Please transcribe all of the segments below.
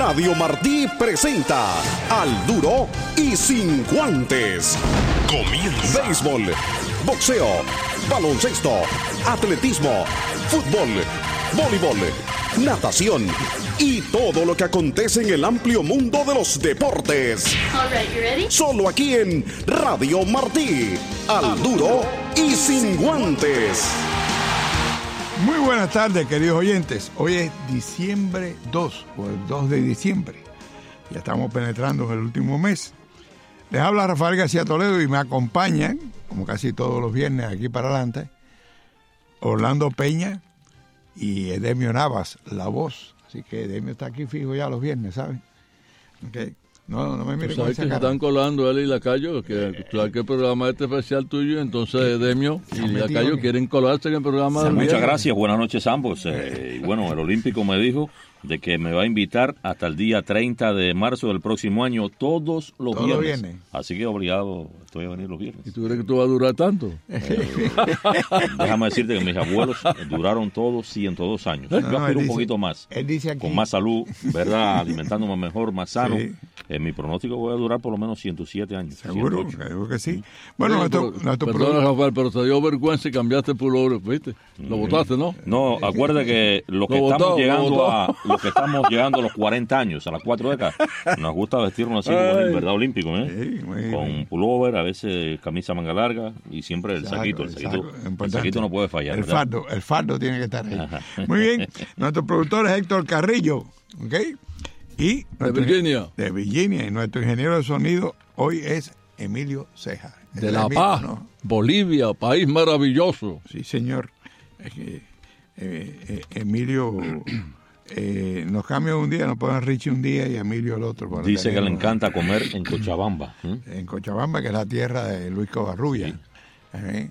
Radio Martí presenta Al Duro y Sin Guantes. Comienza. Béisbol, boxeo, baloncesto, atletismo, fútbol, voleibol, natación y todo lo que acontece en el amplio mundo de los deportes. All right, you ready? Solo aquí en Radio Martí. Al Duro y Sin Guantes. Muy buenas tardes, queridos oyentes. Hoy es diciembre 2, o el 2 de diciembre. Ya estamos penetrando en el último mes. Les habla Rafael García Toledo y me acompañan, como casi todos los viernes aquí para adelante, Orlando Peña y Edemio Navas, la voz. Así que Edemio está aquí fijo ya los viernes, ¿saben? Okay. No me miren con esa que cara. se están colando él y Lacayo, que el programa este especial tuyo, entonces Edemio y Lacayo quieren colarse en el programa del Muchas viernes. gracias, buenas noches ambos. Y bueno, el Olímpico me dijo de que me va a invitar hasta el día 30 de marzo del próximo año todos los viernes. Así que obligado estoy a venir los viernes. ¿Y tú crees que tú vas a durar tanto? Déjame decirte que mis abuelos duraron todos 102 años. Yo aspiro un poquito más, él dice aquí, con más salud, ¿verdad? Alimentándome mejor, más sano. Sí. En mi pronóstico voy a durar por lo menos 107 años. Seguro, 108. seguro que sí. Bueno, nuestro perdona, Rafael, pero te dio vergüenza y cambiaste el pullover, ¿viste? Lo botaste, ¿no? No, acuerda que los que estamos llegando a los 40 años, a las 4 décadas, nos gusta vestirnos así como el verdad olímpico, Sí, con pullover, a veces camisa manga larga y siempre el saquito. El saquito no puede fallar. El fardo tiene que estar ahí. Ajá. Muy bien, nuestro productor es Héctor Carrillo, ¿ok? Y de Virginia, y nuestro ingeniero de sonido hoy es Emilio Ceja. De La Paz, ¿no? Bolivia, país maravilloso. Sí, señor. Es que Emilio nos cambia un día, nos ponen Richie un día y Emilio el otro. Dice que le encanta comer en Cochabamba. En Cochabamba, que es la tierra de Luis Covarrulla. Sí.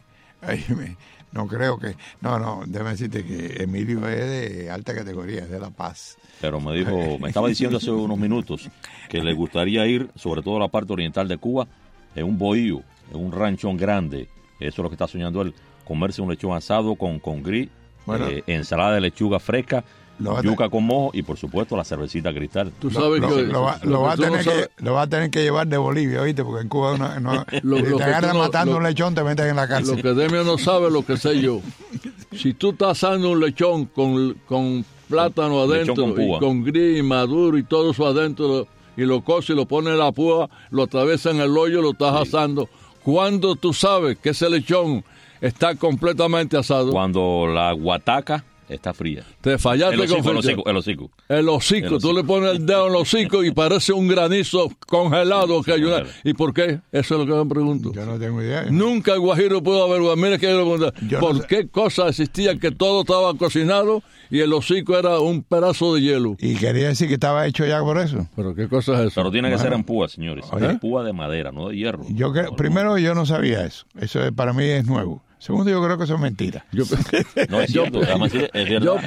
No creo que... No, déjame decirte que Emilio es de alta categoría, es de La Paz. Pero me estaba diciendo hace unos minutos que le gustaría ir, sobre todo a la parte oriental de Cuba, en un bohío, en un ranchón grande. Eso es lo que está soñando él, comerse un lechón asado con gris, ensalada de lechuga fresca, yuca con mojo y por supuesto la cervecita Cristal. Tú sabes que lo va a tener que llevar de Bolivia, ¿oíste? Porque en Cuba te agarran matando un lechón, te meten en la cárcel. Lo que Demio no sabe, lo que sé yo. Si tú estás asando un lechón con plátano adentro y con gris maduro y todo eso adentro y lo coces y lo pones en la púa, lo atraviesas en el hoyo, lo estás asando. ¿Cuándo tú sabes que ese lechón está completamente asado? Cuando la guataca está fría. Te fallaste el hocico. El hocico. Tú le pones el dedo en el hocico y parece un granizo congelado que ayuda. ¿Y por qué? Eso es lo que me pregunto. Yo no tengo idea. Nunca el guajiro pudo haber... Mira que yo le pregunto, ¿por qué cosa existía que todo estaba cocinado y el hocico era un pedazo de hielo? Y quería decir que estaba hecho ya por eso. ¿Pero qué cosa es eso? Pero tiene que ser en púa, señores. En púa de madera, no de hierro. Primero, yo no sabía eso. Eso para mí es nuevo. Segundo, yo creo que eso es mentira. No es cierto. Yo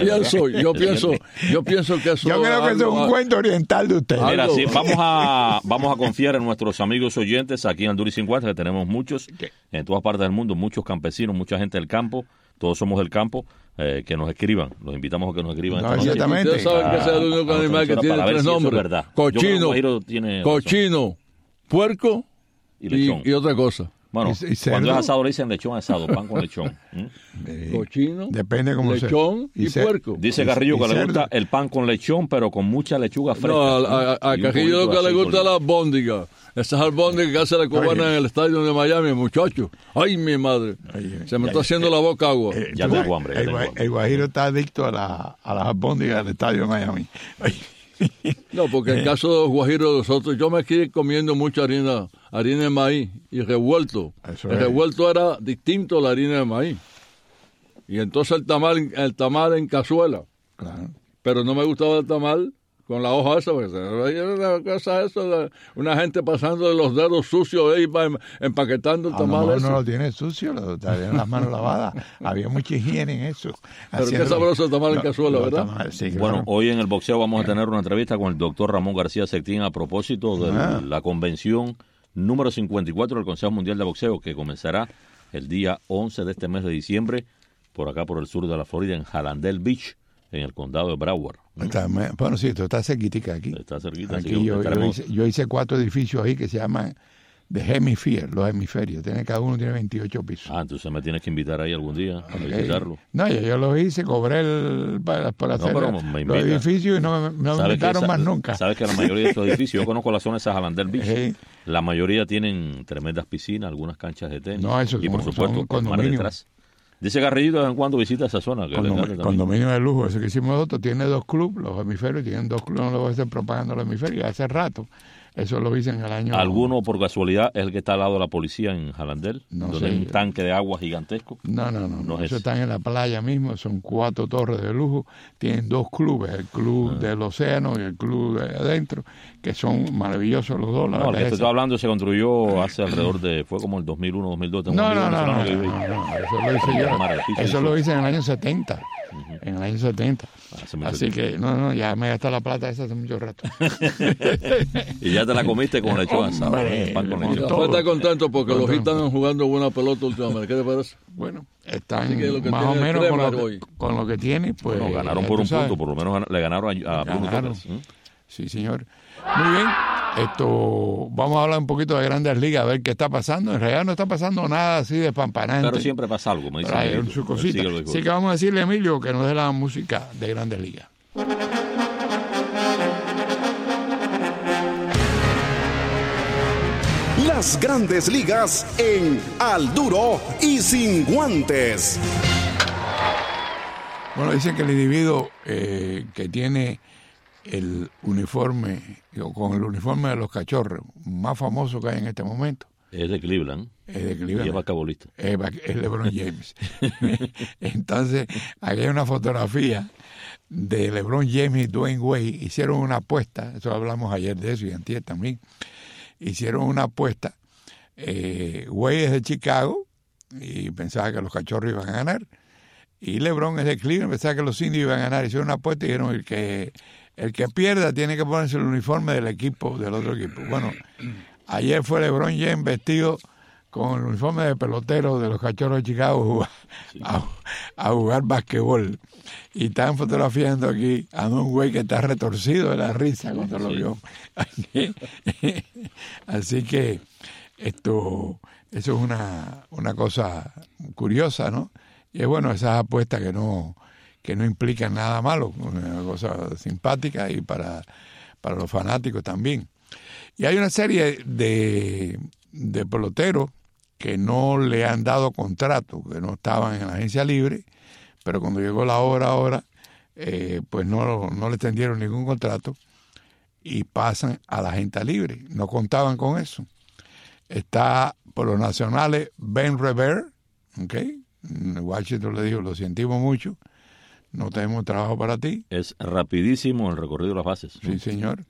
pienso que eso... Yo creo que eso es un cuento oriental de ustedes. Mira, sí, vamos a confiar en nuestros amigos oyentes aquí en Alduri 50, que tenemos muchos en todas partes del mundo, muchos campesinos, mucha gente del campo, todos somos del campo, que nos escriban. Los invitamos a que nos escriban. Exactamente. Ustedes saben que ese es el único animal que tiene tres nombres. Cochino, puerco y otra cosa. Bueno, cuando es asado le dicen lechón asado, pan con lechón. Cochino, depende cómo lechón y puerco. Dice Carrillo que le gusta el pan con lechón, pero con mucha lechuga fresca. No, a Carrillo lo que le gusta es la albóndiga. Esa es albóndiga que hace la cubana en el estadio de Miami, muchacho. Ay, mi madre. Se me está haciendo la boca agua. Ya tengo hambre. El guajiro está adicto a las albóndigas del estadio de Miami. No, porque en caso de los guajiros nosotros, yo me quedé comiendo mucha harina de maíz y revuelto. El revuelto era distinto a la harina de maíz. Y entonces el tamal en cazuela. Claro. Pero no me gustaba el tamal con la hoja esa, porque una cosa eso, una gente pasando de los dedos sucios ahí empaquetando el tamal ese. No lo tiene sucio, tenían las manos lavadas. Había mucha higiene en eso. Pero qué sabroso el tamal en cazuela, ¿verdad? Sí, claro. Bueno, hoy en el boxeo vamos a tener una entrevista con el doctor Ramón García Sectín a propósito de la convención número 54 del Consejo Mundial de Boxeo, que comenzará el día 11 de este mes de diciembre, por acá por el sur de la Florida, en Hallandale Beach, en el condado de Broward. Bueno, sí, esto está cerquita aquí. Está cerquita. Aquí yo hice 4 edificios ahí que se llaman The Hemisphere, los hemisferios. Cada uno tiene 28 pisos. Entonces me tienes que invitar ahí algún día a visitarlo. No, yo los hice, cobré para hacer los edificios y no me invitaron más nunca. Sabes que la mayoría de estos edificios, yo conozco la zona de Sajalandel Beach, la mayoría tienen tremendas piscinas, algunas canchas de tenis. No, eso y por supuesto, el mar detrás. Dice Garrillito de vez en cuando visita esa zona. Condominio de lujo, ese que hicimos nosotros, tiene 2 clubes, los hemisferios, tienen 2 clubes, no le voy a hacer propaganda a los hemisferios, hace rato. Eso lo hice en el año... ¿Alguno, por casualidad, es el que está al lado de la policía en Jalandel? No donde sé. hay un tanque de agua gigantesco. No, eso están en la playa mismo, son 4 torres de lujo, tienen 2 clubes, el club del océano y el club de adentro, que son maravillosos los dos. El que te estoy hablando se construyó hace alrededor de, fue como el 2001, 2002. Eso lo hice en el año 70. En el año 70. Así que, ya me gasté la plata esa hace mucho rato. Y ya te la comiste con lechón asado. Después está contento porque los Heat están jugando buena pelota últimamente. ¿Qué te parece? Bueno, están más o menos con lo que tienen. Pues, ganaron por un punto, por lo menos le ganaron a Bruno. Sí, señor. Muy bien. Vamos a hablar un poquito de Grandes Ligas, a ver qué está pasando. En realidad no está pasando nada así de pampanante. Pero siempre pasa algo, me dice. Su cosita. Así que vamos a decirle a Emilio que nos dé la música de Grandes Ligas. Las Grandes Ligas en Al Duro y Sin Guantes. Bueno, dicen que el individuo que tiene el uniforme, con el uniforme de los Cachorros, más famoso que hay en este momento. Es de Cleveland. Y es basquetbolista. Es LeBron James. Entonces, aquí hay una fotografía de LeBron James y Dwayne Wade. Hicieron una apuesta, eso hablamos ayer de eso y antier también. Hicieron una apuesta. Wade es de Chicago y pensaba que los Cachorros iban a ganar. Y LeBron es de Cleveland, pensaba que los Indios iban a ganar. Hicieron una apuesta y dijeron el que pierda tiene que ponerse el uniforme del otro equipo. Bueno, ayer fue LeBron James vestido con el uniforme de pelotero de los Cachorros de Chicago a jugar basquetbol. Y están fotografiando aquí a un güey que está retorcido de la risa cuando lo vio. Así que eso es una cosa curiosa, ¿no? Y es bueno, esas apuestas que no implican nada malo, una cosa simpática y para los fanáticos también. Y hay una serie de peloteros que no le han dado contrato, que no estaban en la agencia libre, pero cuando llegó la hora ahora, pues no le extendieron ningún contrato y pasan a la agencia libre. No contaban con eso. Está por los nacionales Ben Revere, ¿ok? Washington le dijo, lo sentimos mucho, no tenemos trabajo para ti. Es rapidísimo el recorrido de las bases. Sí, señor.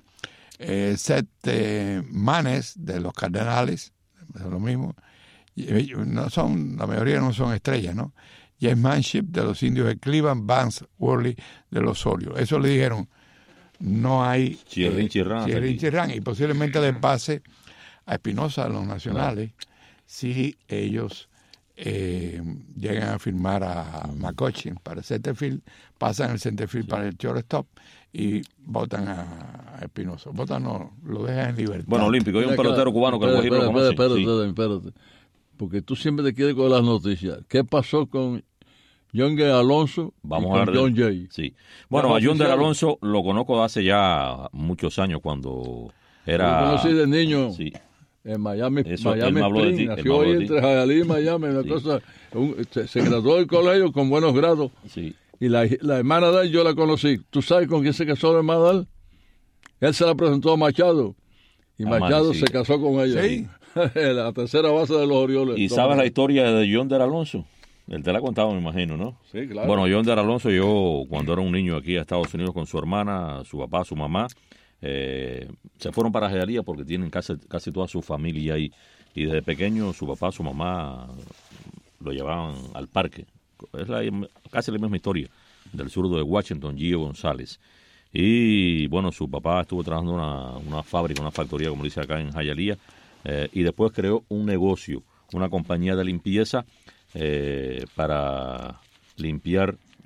Seth Manes de los Cardenales, es lo mismo. La mayoría no son estrellas, ¿no? James Manship de los Indios de Cleveland, Vance Worley de los Orioles. Eso le dijeron, no hay Chirrán y posiblemente le pase a Espinosa de los Nacionales si ellos llegan a firmar a McCutchen para el centerfield, pasan el centerfield para el shortstop y votan a Espinosa. Lo dejan en libertad. Bueno, olímpico, hay un pelotero cubano que el Guajiro lo conoce. Espérate. Porque tú siempre te quieres con las noticias. ¿Qué pasó con Yonder Alonso y con John Jay? Sí. Bueno, a Yonder Alonso lo conozco hace ya muchos años cuando era... Lo conocí de niño. Sí. En Miami, Eso, Miami Spring, nació ahí entre Hialeah y Miami, cosa, se graduó del colegio con buenos grados. Sí. Y la hermana de él yo la conocí. ¿Tú sabes con quién se casó la hermana de él? Él se la presentó a Machado y Machado se casó con ella. Sí. La tercera base de los Orioles. ¿Y sabes la historia de Yonder Alonso? Él te la ha contado, me imagino, ¿no? Sí, claro. Bueno, Yonder Alonso, yo cuando era un niño aquí a Estados Unidos con su hermana, su papá, su mamá, se fueron para Hialeah porque tienen casi toda su familia ahí. Y desde pequeño su papá, su mamá lo llevaban al parque. Es casi la misma historia del zurdo de Washington, Gio González. Y bueno, su papá estuvo trabajando en una fábrica, una factoría, como dice acá en Hialeah, y después creó un negocio, una compañía de limpieza para limpiar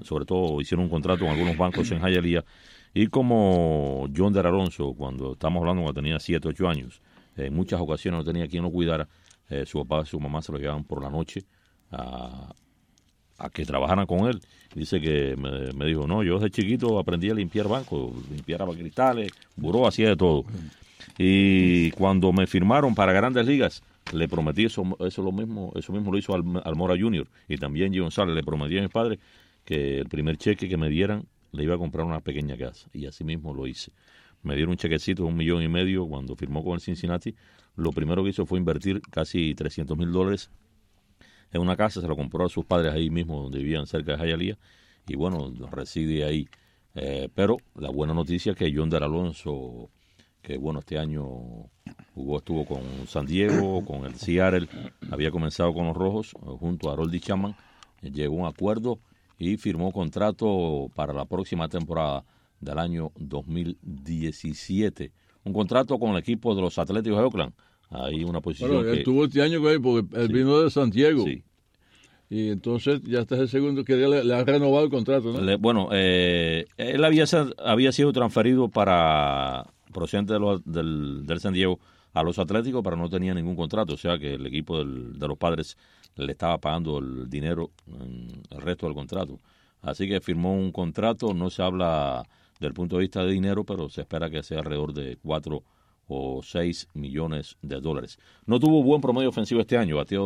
sobre todo hicieron un contrato con algunos bancos en Hialeah, y como Yonder Alonso, cuando estamos hablando cuando tenía 7, 8 años, en muchas ocasiones no tenía quien lo cuidara, su papá y su mamá se lo llevaban por la noche a que trabajaran con él. Dice que me dijo, no, yo desde chiquito aprendí a limpiar bancos, limpiar cristales, buró, hacía de todo. Y cuando me firmaron para Grandes Ligas, le prometí eso mismo lo hizo Almora Jr. y también G. González, le prometí a mis padres que el primer cheque que me dieran le iba a comprar una pequeña casa, y así mismo lo hice. Me dieron un chequecito de $1.5 million cuando firmó con el Cincinnati. Lo primero que hizo fue invertir casi $300,000 en una casa, se lo compró a sus padres ahí mismo donde vivían cerca de Hialeah, y bueno, reside ahí. Pero la buena noticia es que Yonder Alonso, que bueno, este año estuvo con San Diego, con el Seattle, había comenzado con los Rojos junto a Aroldis Chapman, llegó a un acuerdo y firmó contrato para la próxima temporada del año 2017. Un contrato con el equipo de los Atléticos de Oakland. Hay una posición bueno, él tuvo este año, güey, porque él vino de San Diego. Sí. Y entonces ya este es el segundo que le ha renovado el contrato, ¿no? Él había sido transferido procedente del San Diego a los Atléticos, pero no tenía ningún contrato, o sea que el equipo de los Padres le estaba pagando el dinero en el resto del contrato. Así que firmó un contrato, no se habla del punto de vista de dinero, pero se espera que sea alrededor de 4 o 6 millones de dólares. No tuvo buen promedio ofensivo este año, bateó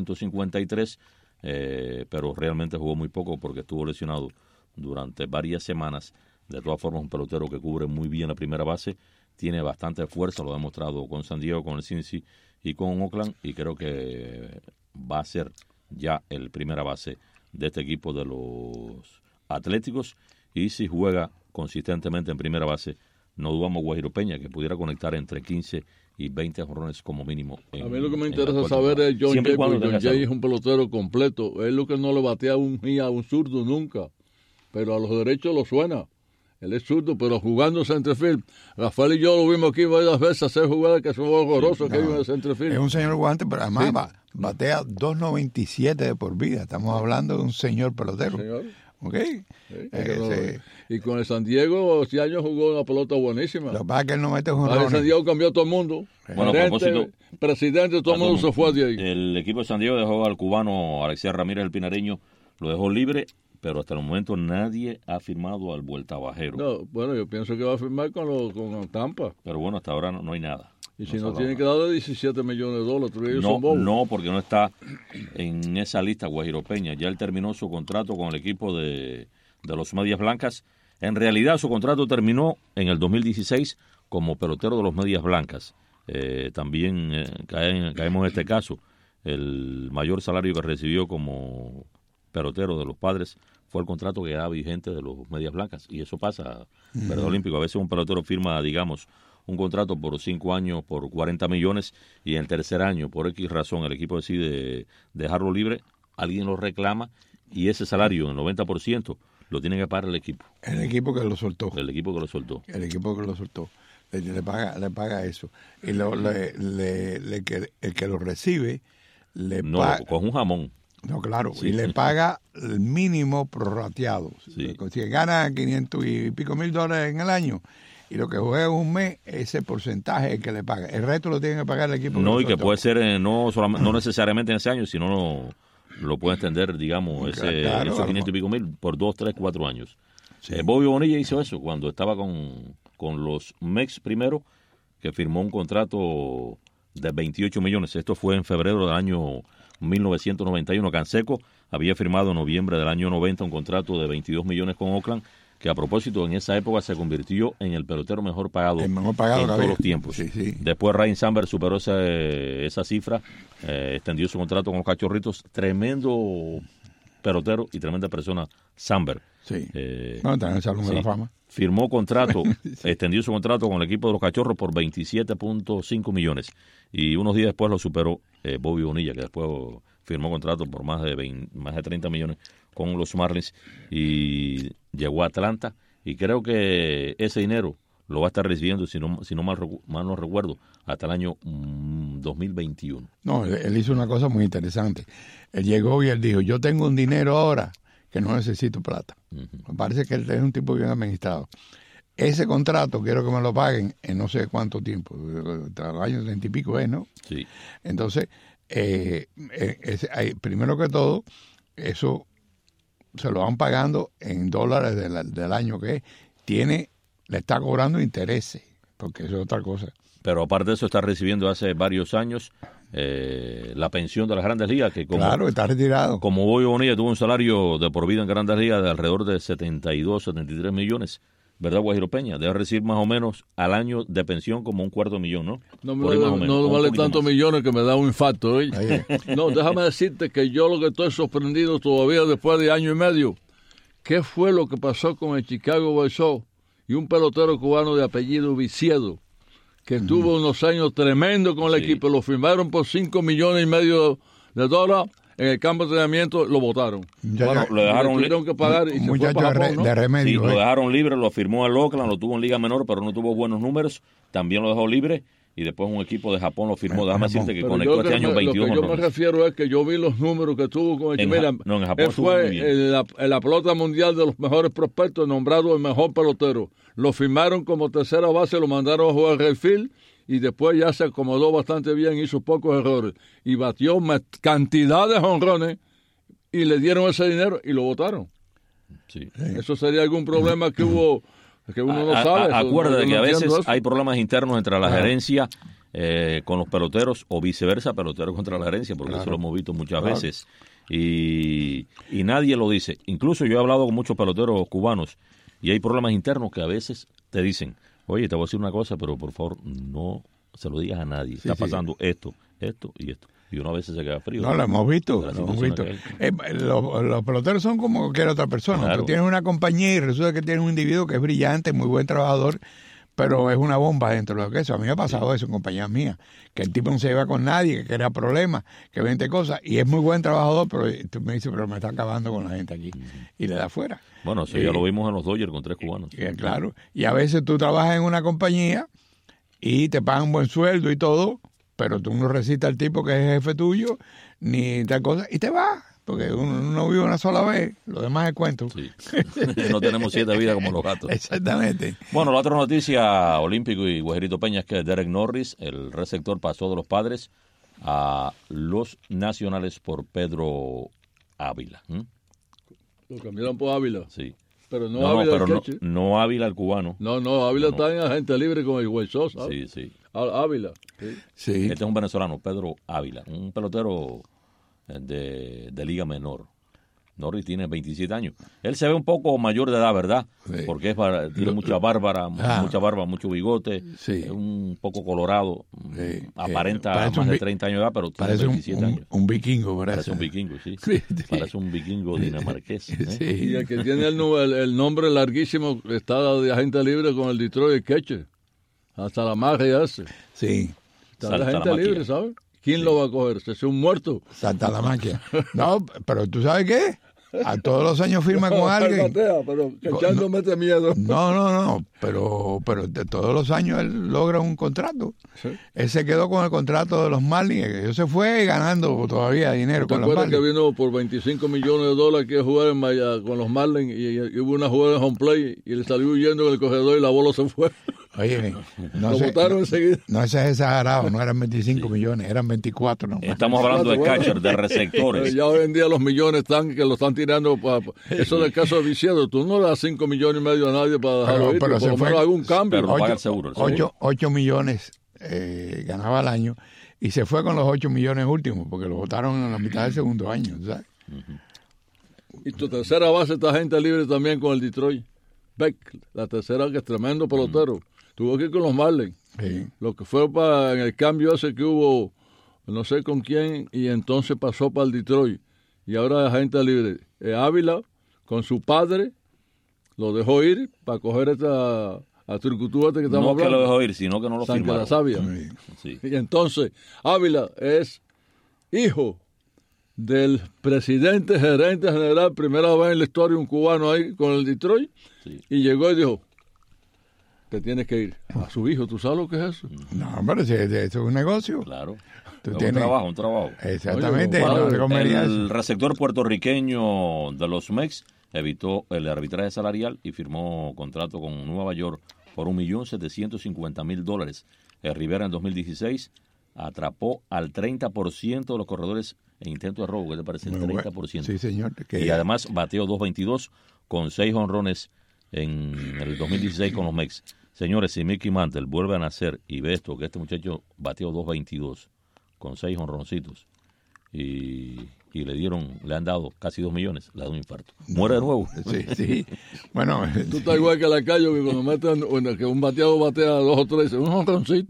253, pero realmente jugó muy poco porque estuvo lesionado durante varias semanas. De todas formas, un pelotero que cubre muy bien la primera base, tiene bastante fuerza, lo ha demostrado con San Diego, con el Cincy y con Oakland, y creo que va a ser ya el primera base de este equipo de los Atléticos, y si juega consistentemente en primera base, no dudamos Guajiro Peña, que pudiera conectar entre 15 y 20 jonrones como mínimo. A mí lo que me interesa saber es John Jay, porque John Jay es un pelotero completo. Es lo que no le batea a un zurdo nunca, pero a los derechos lo suena. Él es zurdo, pero jugando centerfield. Rafael y yo lo vimos aquí varias veces hacer jugadas que son horrorosas que hay en el centerfield. Es un señor guante, pero además batea 2.97 de por vida. Estamos hablando de un señor pelotero. ¿Señor? ¿Ok? Sí, y con el San Diego, este año jugó una pelota buenísima. Lo que pasa es que él no mete jonrones. El San Diego cambió a todo el mundo. Bueno, gerente, presidente, todo el mundo se fue de ahí. El equipo de San Diego dejó al cubano Alexías Ramírez, el pinareño, lo dejó libre, pero hasta el momento nadie ha firmado al vuelta bajero. No, bueno, yo pienso que va a firmar con Tampa. Pero bueno, hasta ahora no hay nada. Y si no tiene que darle $17 millones, ellos son bobos. No, porque no está en esa lista Guajiro Peña. Ya él terminó su contrato con el equipo de los Medias Blancas. En realidad su contrato terminó en el 2016 como pelotero de los Medias Blancas. También caemos en este caso. El mayor salario que recibió como pelotero de los Padres fue el contrato que era vigente de los Medias Blancas. Y eso pasa, ¿verdad, Olímpico? A veces un pelotero firma, digamos, un contrato por 5 años por 40 millones y en el tercer año, por X razón, el equipo decide dejarlo libre, alguien lo reclama y ese salario, el 90%, lo tiene que pagar el equipo. El equipo que lo soltó. El equipo que lo soltó. El equipo que lo soltó. Le paga eso. Y el que lo recibe le paga... con un jamón. No, claro, sí. Y le paga el mínimo prorrateado. Sí. Si gana 500 y pico mil dólares en el año y lo que juega un mes, ese porcentaje es el que le paga. El resto lo tiene que pagar el equipo. No, y que puede ser no necesariamente en ese año, sino lo puede extender, digamos, esos 500 y pico mil por 2, 3, 4 años. Sí. Bobby Bonilla hizo eso cuando estaba con los Mex primero, que firmó un contrato de 28 millones. Esto fue en febrero del año 1991. Canseco había firmado en noviembre del año 90 un contrato de 22 millones con Oakland, que a propósito en esa época se convirtió en el pelotero mejor pagado en todos los tiempos. Sí, sí. Después Ryan Samberg superó esa cifra, extendió su contrato con los Cachorritos. Tremendo pelotero y tremenda persona Samberg. Sí. Está en el Salón de la Fama. Firmó contrato, extendió su contrato con el equipo de los Cachorros por 27.5 millones. Y unos días después lo superó Bobby Bonilla, que después firmó contrato por más de 30 millones con los Marlins y llegó a Atlanta. Y creo que ese dinero lo va a estar recibiendo, si no mal no recuerdo, hasta el año 2021. No, él hizo una cosa muy interesante. Él llegó y él dijo, yo tengo un dinero ahora que no necesito plata. Me parece que él es un tipo bien administrado. Ese contrato quiero que me lo paguen en no sé cuánto tiempo, los años 30 y pico, ¿no? Sí. Entonces, primero que todo, eso se lo van pagando en dólares del año que es. Le está cobrando intereses, porque eso es otra cosa. Pero aparte de eso, está recibiendo hace varios años la pensión de las Grandes Ligas. Que claro, está retirado. Como Bobby Bonilla tuvo un salario de por vida en Grandes Ligas de alrededor de 72, 73 millones, ¿verdad, Guajiro Peña? Debe recibir más o menos al año de pensión como $250,000, ¿no? No vale tantos millones que me da un infarto, ¿eh? No, déjame decirte que yo lo que estoy sorprendido todavía después de año y medio, ¿qué fue lo que pasó con el Chicago White Sox y un pelotero cubano de apellido Viciedo, que tuvo unos años tremendos con el equipo? Lo firmaron por $5,5 millones en el campo de entrenamiento, lo votaron. Bueno, lo dejaron tuvieron que pagar y un muchacho de remedio. Sí, lo dejaron libre, lo firmó al Oakland, lo tuvo en Liga Menor, pero no tuvo buenos números, también lo dejó libre, y después un equipo de Japón lo firmó. Déjame decirte que conectó este año 22 Lo que yo me refiero es que yo vi los números que tuvo con el equipo. En Japón fue en la pelota mundial de los mejores prospectos, nombrado el mejor pelotero. Lo firmaron como tercera base, lo mandaron a jugar el field, y después ya se acomodó bastante bien, hizo pocos errores, y batió cantidad de jonrones, y le dieron ese dinero y lo votaron. Sí. Eso sería algún problema que hubo, que uno no sabe. Acuérdate que a veces hay problemas internos entre la gerencia con los peloteros, o viceversa, peloteros contra la gerencia, porque eso lo hemos visto muchas veces, y nadie lo dice. Incluso yo he hablado con muchos peloteros cubanos, y hay problemas internos que a veces te dicen: oye, te voy a decir una cosa, pero por favor no se lo digas a nadie. Está pasando esto y esto. Y uno a veces se queda frío. No, lo hemos visto. Los peloteros son como cualquier otra persona. Claro. Tú tienes una compañía y resulta que tienes un individuo que es brillante, muy buen trabajador, pero es una bomba dentro de lo que es eso. A mí me ha pasado eso en compañías mías, que el tipo no se lleva con nadie, que crea problemas, que 20 cosas, y es muy buen trabajador, pero tú me dices, pero me está acabando con la gente aquí, y le da fuera. Bueno, eso ya lo vimos en los Dodgers con 3 cubanos. Claro, y a veces tú trabajas en una compañía y te pagan buen sueldo y todo, pero tú no recitas al tipo que es jefe tuyo, ni tal cosa, y te vas. Porque uno no vive una sola vez, lo demás es cuento. Sí. No tenemos 7 vidas como los gatos. Exactamente. Bueno, la otra noticia, Olímpico y Guajerito Peña, es que Derek Norris, el receptor, pasó de los Padres a los Nacionales por Pedro Ávila. Lo cambiaron por Ávila. Sí. Pero no Ávila el catcher. No Ávila el cubano. No, Ávila está en agente libre con el White Sox. Sí. Ávila. Sí. Este es un venezolano, Pedro Ávila, un pelotero de Liga Menor. Norris tiene 27 años. Él se ve un poco mayor de edad, ¿verdad? Sí. Porque tiene mucha barba, mucho bigote, es un poco colorado, aparenta más de 30 años de edad, pero tiene 27 años. Un vikingo, ¿verdad? Parece un vikingo, sí. Parece un vikingo dinamarqués. Sí. Y el que tiene el nombre larguísimo está de agente libre con el Detroit Catcher. Hasta la magia hace. Sí. Está de agente libre, ¿sabes? ¿Quién lo va a coger? ¿Se es un muerto? Salta la máquina. No, pero ¿tú sabes qué? A todos los años firma con alguien. Pero Cachando mete miedo. No. Pero de todos los años él logra un contrato. ¿Sí? Él se quedó con el contrato de los Marlins. Él se fue ganando todavía dinero con los Marlins. ¿Te acuerdas que vino por $25 millones que jugar con los Marlins y hubo una jugada en home play y le salió huyendo en el corredor y la bola se fue? Oye, lo botaron enseguida. No, ese es exagerado, no eran 25 millones, eran 24 nomás. Estamos hablando de catcher, de receptores. Ya hoy en día los millones que lo están tirando eso del caso de Viciedo, tú no le das 5 millones y medio a nadie para dejarlo ir, pero se fue algún cambio. Pero no paga el seguro. 8 millones ganaba al año y se fue con los 8 millones últimos porque lo votaron en la mitad del segundo año, ¿sabes? Y tu tercera base está gente libre también con el Detroit. Beck, la tercera que es tremendo pelotero. Tuvo que ir con los Marlins. Sí. Lo que fue en el cambio ese que hubo, no sé con quién, y entonces pasó para el Detroit. Y ahora es agente libre. Ávila, con su padre, lo dejó ir para coger esta trucutúa que estamos hablando. No que lo dejó ir, sino que no lo firmaron. La sabia. Sí. Y entonces, Ávila es hijo del presidente, gerente general, primera vez en la historia, un cubano ahí con el Detroit, y llegó y dijo: te tienes que ir. A su hijo, ¿tú sabes lo que es eso? No, pero eso es un negocio. Claro. Un trabajo. Exactamente. El receptor puertorriqueño de los Mex evitó el arbitraje salarial y firmó contrato con Nueva York por $1.750.000. Rivera en 2016 atrapó al 30% de los corredores en intento de robo. ¿Qué te parece? El 30%. Sí, señor. Y además bateó .222 con 6 jonrones en el 2016 con los Mex. Señores, si Mickey Mantle vuelve a nacer y ve esto, que este muchacho bateó .222 con 6 jonroncitos y le han dado casi 2 millones, le da un infarto. Muere de nuevo. Sí. Bueno, tú estás igual que la Cayo, que cuando meten, que un bateado batea 2 o 3, un jonroncito.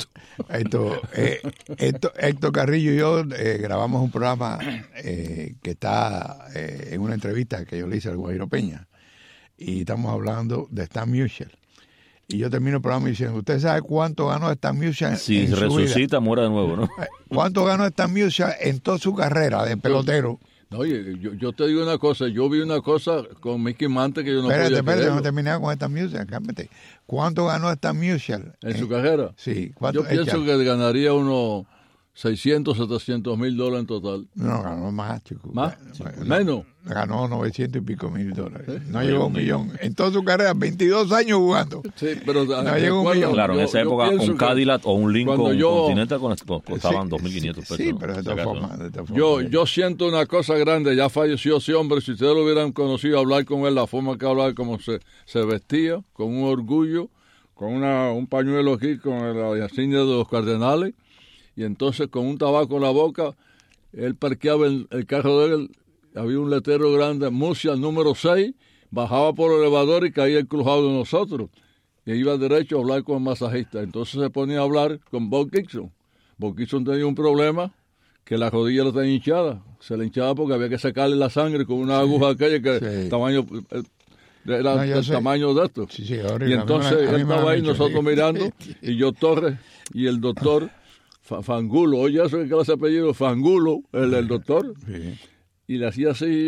Héctor Carrillo y yo grabamos un programa que está en una entrevista que yo le hice al Guajiro Peña, y estamos hablando de Stan Musial. Y yo termino el programa diciendo, ¿usted sabe cuánto ganó Stan Musial? Si resucita, muere de nuevo, ¿no? ¿Cuánto ganó Stan Musial en toda su carrera de pelotero? Oye, yo te digo una cosa, yo vi una cosa con Mickey Mantle que yo no podía creerlo. Yo no terminé con Stan Musial, cálmate. ¿Cuánto ganó Stan Musial? ¿En su carrera? Sí. Yo pienso que ganaría unos $600,000-$700,000 en total. No, ganó más, chico. ¿Más? ¿Menos? Ganó $900 y pico mil. No llegó a $1 millón. En toda su carrera, 22 años jugando. Sí, pero no llegó a $1 millón. Claro, en esa época un Cadillac o un Lincoln Continental costaban $2.500 pesos. Sí, pero de todas formas. Yo siento una cosa grande. Ya falleció ese hombre. Si ustedes lo hubieran conocido, hablar con él, la forma que hablaba, cómo se vestía, con un orgullo, con un pañuelo aquí, con la insignia de los Cardenales. Y entonces con un tabaco en la boca, él parqueaba el carro de él, había un letrero grande, Musial número 6, bajaba por el elevador y caía el crujado de nosotros. Y iba derecho a hablar con el masajista. Entonces se ponía a hablar con Bob Gibson. Bob Gibson tenía un problema, que la rodilla lo tenía hinchada. Se le hinchaba porque había que sacarle la sangre con una aguja aquella que tamaño... Era el tamaño de esto. Sí, y entonces él estaba ahí, nosotros mirando, y yo Torres y el doctor... Fangulo, oye eso que clase de apellido, Fangulo, el doctor, sí. Y le hacía así,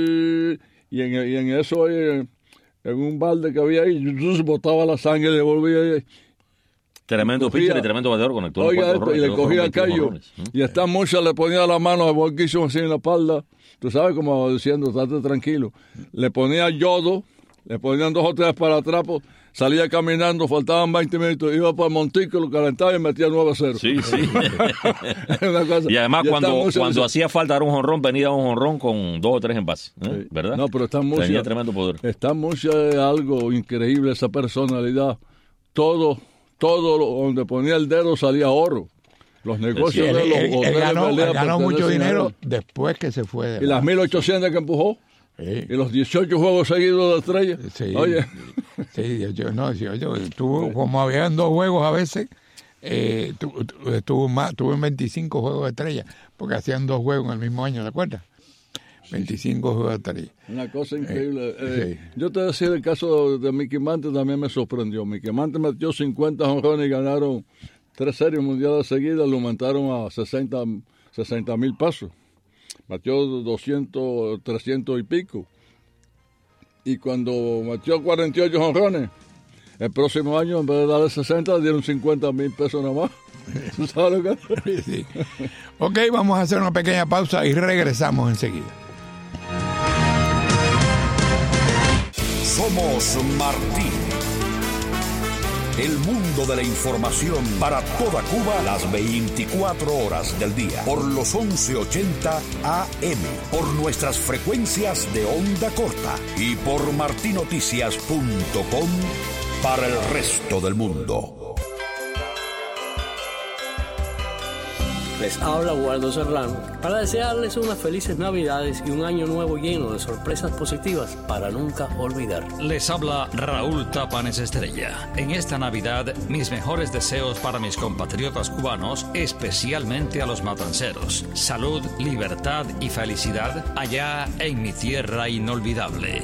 y en eso, en un balde que había ahí, botaba la sangre, le volvía. Tremendo pitcher y tremendo bateador, conectó. Oiga esto, y le cogía el callo, y esta mucha le ponía la mano a Bob Gibson así en la espalda, tú sabes, como diciendo, estate tranquilo. Le ponía yodo, le ponían 2 o 3 paratrapos, salía caminando, faltaban 20 minutos, iba para el montico, lo calentaba y metía 9-0. Sí. Una cosa. Y además cuando hacía falta dar un jonrón, venía un jonrón con 2 o 3 envases, sí. ¿verdad? No, pero tenía tremendo poder. Está algo increíble, esa personalidad. Todo donde ponía el dedo salía oro. Los negocios de los hoteles ganó mucho dinero después que se fue. Y las 1.800 que empujó. Sí. Y los 18 juegos seguidos de Estrella. Sí. Oye. Sí, tuvo, como habían 2 juegos a veces, tuvo en 25 juegos de Estrella, porque hacían 2 juegos en el mismo año, ¿te acuerdas? 25 juegos de Estrella. Una cosa increíble. Sí. Yo te decía, el caso de Mickey Mantle también me sorprendió. Mickey Mantle metió 50 jonrones y ganaron 3 series mundiales seguidas, lo aumentaron a 60,000 pesos. Batió 200, 300 y pico. Y cuando batió 48 jonrones, el próximo año, en vez de darle 60, le dieron 50,000 pesos nada más. ¿Tú sabes lo que? Sí. Ok, vamos a hacer una pequeña pausa y regresamos enseguida. Somos Martín. El mundo de la información para toda Cuba las 24 horas del día. Por los 1180 AM. Por nuestras frecuencias de onda corta. Y por martinoticias.com para el resto del mundo. Les habla Waldo Serrano para desearles unas felices Navidades y un año nuevo lleno de sorpresas positivas para nunca olvidar. Les habla Raúl Tapanes Estrella. En esta Navidad, mis mejores deseos para mis compatriotas cubanos, especialmente a los matanceros. Salud, libertad y felicidad allá en mi tierra inolvidable.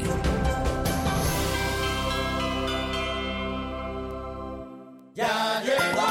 Ya llegó.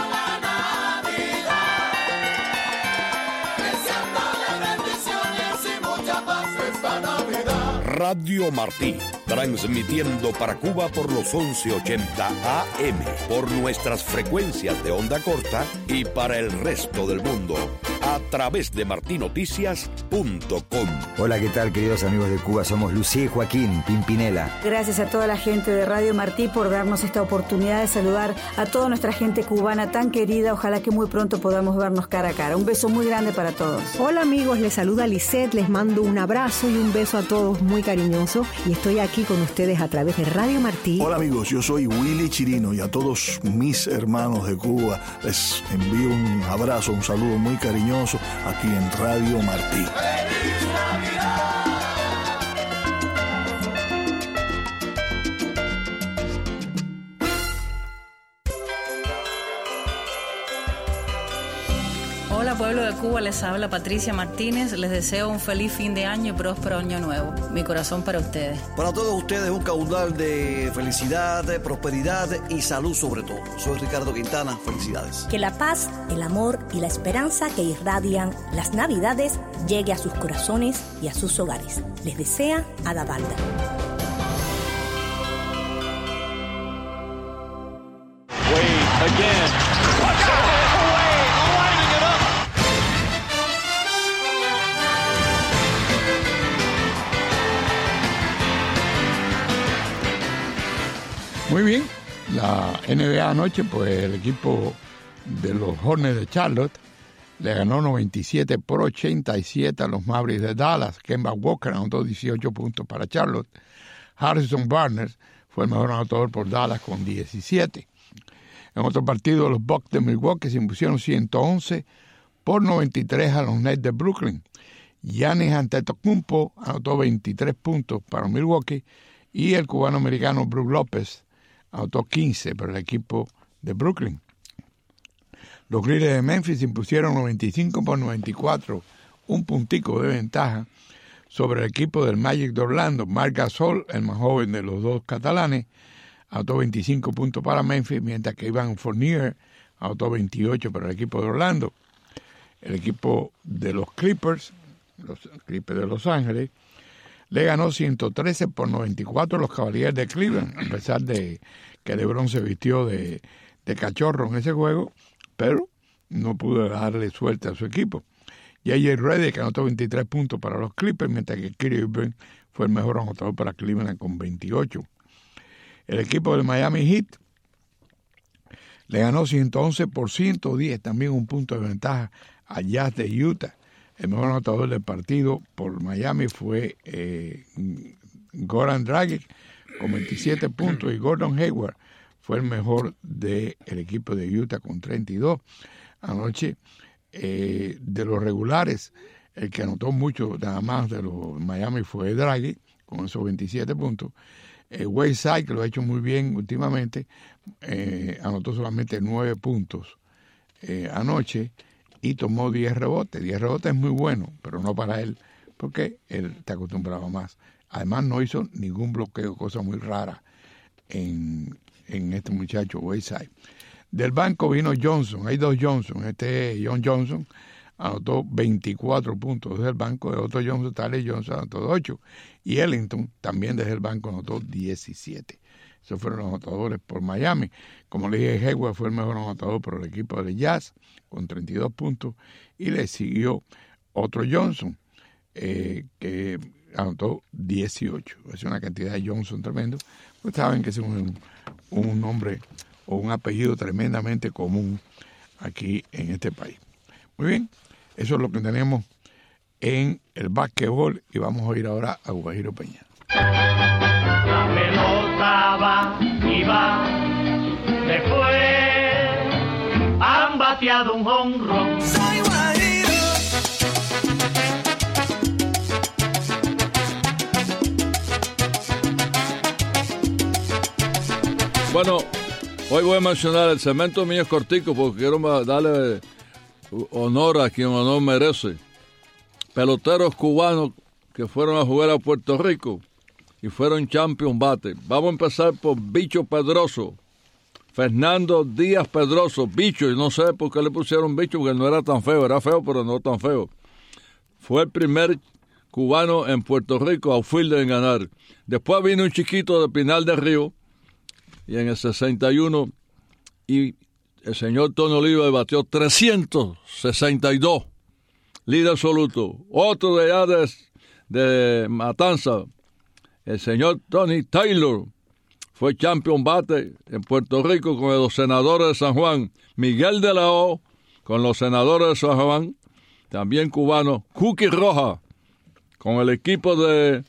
Radio Martí, transmitiendo para Cuba por los 1180 AM, por nuestras frecuencias de onda corta y para el resto del mundo a través de martinoticias.com. Hola, ¿qué tal, queridos amigos de Cuba? Somos Lucía y Joaquín Pimpinela. Gracias a toda la gente de Radio Martí por darnos esta oportunidad de saludar a toda nuestra gente cubana tan querida. Ojalá que muy pronto podamos vernos cara a cara. Un beso muy grande para todos. Hola amigos, les saluda Lisette, les mando un abrazo y un beso a todos muy cariñoso y estoy aquí con ustedes a través de Radio Martí. Hola amigos, yo soy Willy Chirino y a todos mis hermanos de Cuba les envío un abrazo, un saludo muy cariñoso aquí en Radio Martí. ¡Feliz Navidad! Hola pueblo de Cuba, les habla Patricia Martínez, les deseo un feliz fin de año y próspero año nuevo. Mi corazón para ustedes. Para todos ustedes un caudal de felicidad, de prosperidad y salud sobre todo. Soy Ricardo Quintana, felicidades. Que la paz, el amor y la esperanza que irradian las Navidades llegue a sus corazones y a sus hogares. Les desea Ada Balda. Wait again. Muy bien, la NBA anoche, pues el equipo de los Hornets de Charlotte le ganó 97-87 a los Mavericks de Dallas. Kemba Walker anotó 18 puntos para Charlotte. Harrison Barnes fue el mejor anotador por Dallas con 17. En otro partido, los Bucks de Milwaukee se impusieron 111-93 a los Nets de Brooklyn. Giannis Antetokounmpo anotó 23 puntos para Milwaukee y el cubano-americano Brook López anotó 15 para el equipo de Brooklyn. Los Grizzlies de Memphis se impusieron 95-94, un puntico de ventaja sobre el equipo del Magic de Orlando. Marc Gasol, el más joven de los dos catalanes, anotó 25 puntos para Memphis, mientras que Ivan Fournier anotó 28 para el equipo de Orlando. El equipo de los Clippers de Los Ángeles, le ganó 113-94 a los Cavaliers de Cleveland, a pesar de que LeBron se vistió de cachorro en ese juego, pero no pudo darle suerte a su equipo. J.J. Redick anotó 23 puntos para los Clippers, mientras que Kyrie Irving fue el mejor anotador para Cleveland con 28. El equipo del Miami Heat le ganó 111-110, también un punto de ventaja a Jazz de Utah. El mejor anotador del partido por Miami fue Goran Dragic con 27 puntos y Gordon Hayward fue el mejor del equipo de Utah con 32. Anoche, de los regulares, el que anotó mucho nada más de los Miami fue Dragic con esos 27 puntos. Whiteside, que lo ha hecho muy bien últimamente, anotó solamente 9 puntos anoche y tomó 10 rebotes. 10 rebotes es muy bueno, pero no para él, porque él está acostumbrado a más. Además, no hizo ningún bloqueo, cosa muy rara en este muchacho Whiteside. Del banco vino Johnson, hay dos Johnson. John Johnson anotó 24 puntos desde el banco, de otro Johnson, Tyler Johnson anotó 8. Y Ellington, también desde el banco, anotó 17. Esos fueron los anotadores por Miami. Como le dije, Hayward fue el mejor anotador por el equipo de Jazz, con 32 puntos. Y le siguió otro Johnson, que anotó 18. Es una cantidad de Johnson tremendo. Pues saben que es un nombre o un apellido tremendamente común aquí en este país. Muy bien, eso es lo que tenemos en el básquetbol y vamos a ir ahora a Guajiro Peña. La pelota va y va, después han bateado un jonrón. Soy Guajiro. Bueno, hoy voy a mencionar el segmento mío es cortico porque quiero darle honor a quien honor merece. Peloteros cubanos que fueron a jugar a Puerto Rico y fueron champion bate. Vamos a empezar por Bicho Pedroso. Fernando Díaz Pedroso, Bicho, y no sé por qué le pusieron Bicho, porque no era tan feo, era feo, pero no tan feo. Fue el primer cubano en Puerto Rico outfielder en ganar. Después vino un chiquito de Pinal del Río, y en el 61, y el señor Tony Oliva batió 362. líder absoluto. Otro de allá de Matanza, el señor Tony Taylor, fue champion bate en Puerto Rico con los Senadores de San Juan. Miguel de la O con los Senadores de San Juan, también cubano. Cookie Roja con el equipo del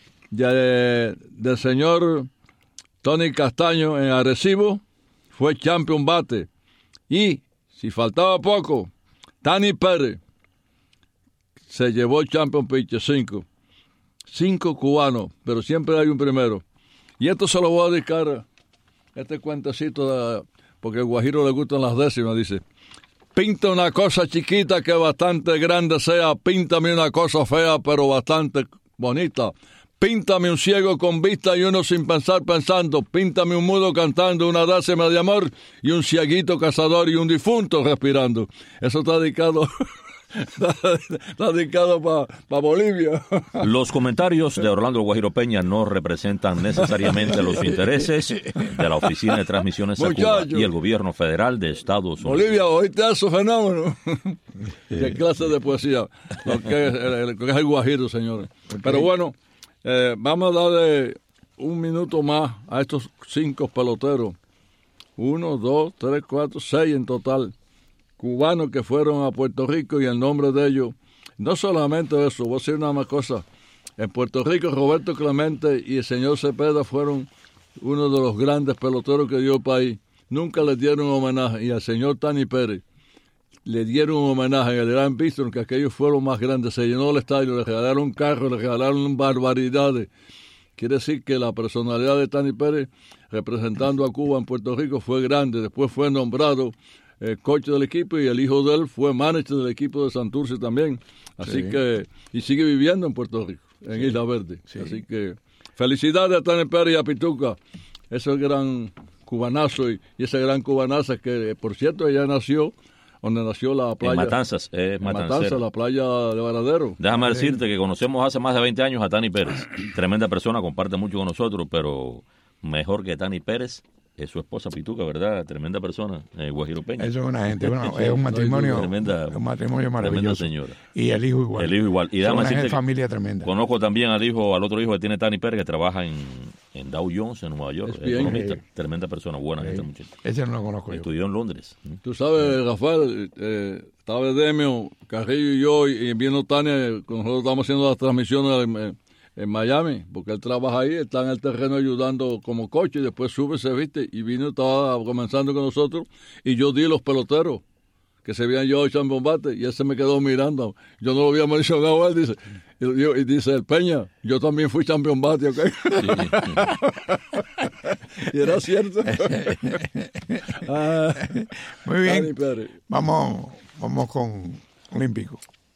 señor Tony Castaño en Arecibo, fue champion bate. Y, si faltaba poco, Tani Pérez se llevó champion pitcher 5 cubanos, pero siempre hay un primero. Y esto se lo voy a dedicar, este cuentecito, porque al Guajiro le gustan las décimas, dice: pinta una cosa chiquita que bastante grande sea, píntame una cosa fea pero bastante bonita. Píntame un ciego con vista y uno sin pensar pensando. Píntame un mudo cantando una décima de amor y un cieguito cazador y un difunto respirando. Eso está dedicado para Bolivia. Los comentarios de Orlando Guajiro Peña no representan necesariamente los intereses de la Oficina de Transmisiones a Cuba y el gobierno federal de Estados Unidos. Bolivia, ¿oíste eso, fenómeno? ¿Qué clase de poesía? Lo que es el Guajiro, señores. Pero bueno, vamos a darle un minuto más a estos 5 peloteros. 1, 2, 3, 4, 6 en total. Cubanos que fueron a Puerto Rico, y el nombre de ellos, no solamente eso, voy a decir una más cosa. En Puerto Rico, Roberto Clemente y el señor Cepeda fueron uno de los grandes peloteros que dio el país. Nunca les dieron homenaje, y al señor Tani Pérez le dieron un homenaje en el Gran Bistro, que aquellos fueron más grandes. Se llenó el estadio, le regalaron carros, le regalaron barbaridades. Quiere decir que la personalidad de Tani Pérez, representando a Cuba en Puerto Rico, fue grande. Después fue nombrado coach del equipo, y el hijo de él fue manager del equipo de Santurce también. Así que, y sigue viviendo en Puerto Rico, en Isla Verde. Así que felicidades a Tani Pérez y a Pituca, ese gran cubanazo y ese gran cubanaza que, por cierto, ella nació donde nació la playa. En Matanzas, Matanzas, la playa de Varadero. Déjame decirte que conocemos hace más de 20 años a Tani Pérez. Tremenda persona, comparte mucho con nosotros, pero mejor que Tani Pérez es su esposa Pituca, ¿verdad? Tremenda persona, Guajiro Peña. Eso es una gente, es un matrimonio, un matrimonio maravilloso. Tremenda señora. Y el hijo igual. El hijo igual. Y es una familia tremenda. Conozco también al otro hijo que tiene Tani Pérez, que trabaja en Dow Jones, en Nueva York. Economista. Tremenda persona, buena gente, muchacho. Ese no lo conozco. Estudió en Londres. Tú sabes, Rafael, estaba Demio, Carrillo y yo, y viendo Tania, nosotros estamos haciendo las transmisiones en Miami, porque él trabaja ahí, está en el terreno ayudando como coche, y después sube, se viste, y vino, estaba comenzando con nosotros, y yo di los peloteros que se habían llevado echando bombate, y él se me quedó mirando. Yo no lo había mencionado a él, dice, y dice el Peña, yo también fui champion bate, ¿ok? Y era cierto. Muy bien, vamos con Olímpico.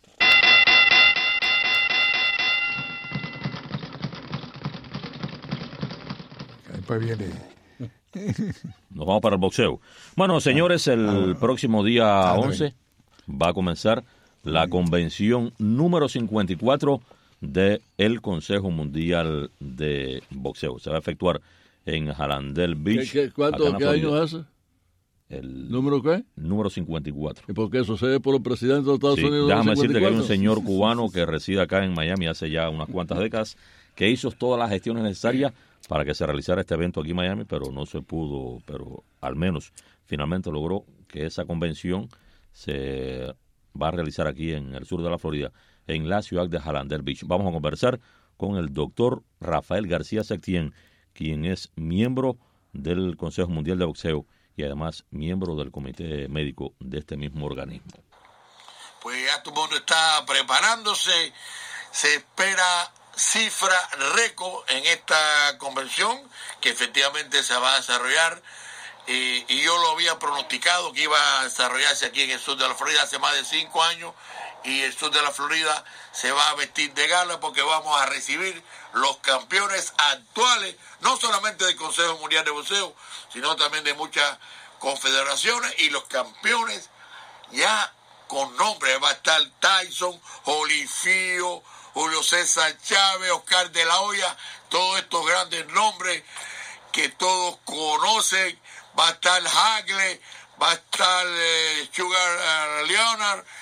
Después viene. Nos vamos para el boxeo. Bueno, señores, el próximo día 11 va a comenzar la convención número 54 del Consejo Mundial de Boxeo. Se va a efectuar en Hallandale Beach. ¿Qué año es ese? El ¿Número qué? Número 54. ¿Y por qué sucede por el presidente de Estados Unidos? Déjame decirte que hay un señor cubano que reside acá en Miami hace ya unas cuantas décadas, que hizo todas las gestiones necesarias para que se realizara este evento aquí en Miami, pero no se pudo, pero al menos finalmente logró que esa convención se va a realizar aquí en el sur de la Florida, en la ciudad de Hallandale Beach. Vamos a conversar con el doctor Rafael García Septién, quien es miembro del Consejo Mundial de Boxeo y además miembro del comité médico de este mismo organismo. Pues ya todo el mundo está preparándose, se espera cifra récord en esta convención que efectivamente se va a desarrollar y yo lo había pronosticado que iba a desarrollarse aquí en el sur de la Florida hace más de 5 años, y el sur de la Florida se va a vestir de gala porque vamos a recibir los campeones actuales, no solamente del Consejo Mundial de Boxeo, sino también de muchas confederaciones, y los campeones ya con nombre. Va a estar Tyson, Holyfield, Julio César Chávez, Oscar de la Hoya, todos estos grandes nombres que todos conocen. Va a estar Hagle, va a estar Sugar Leonard,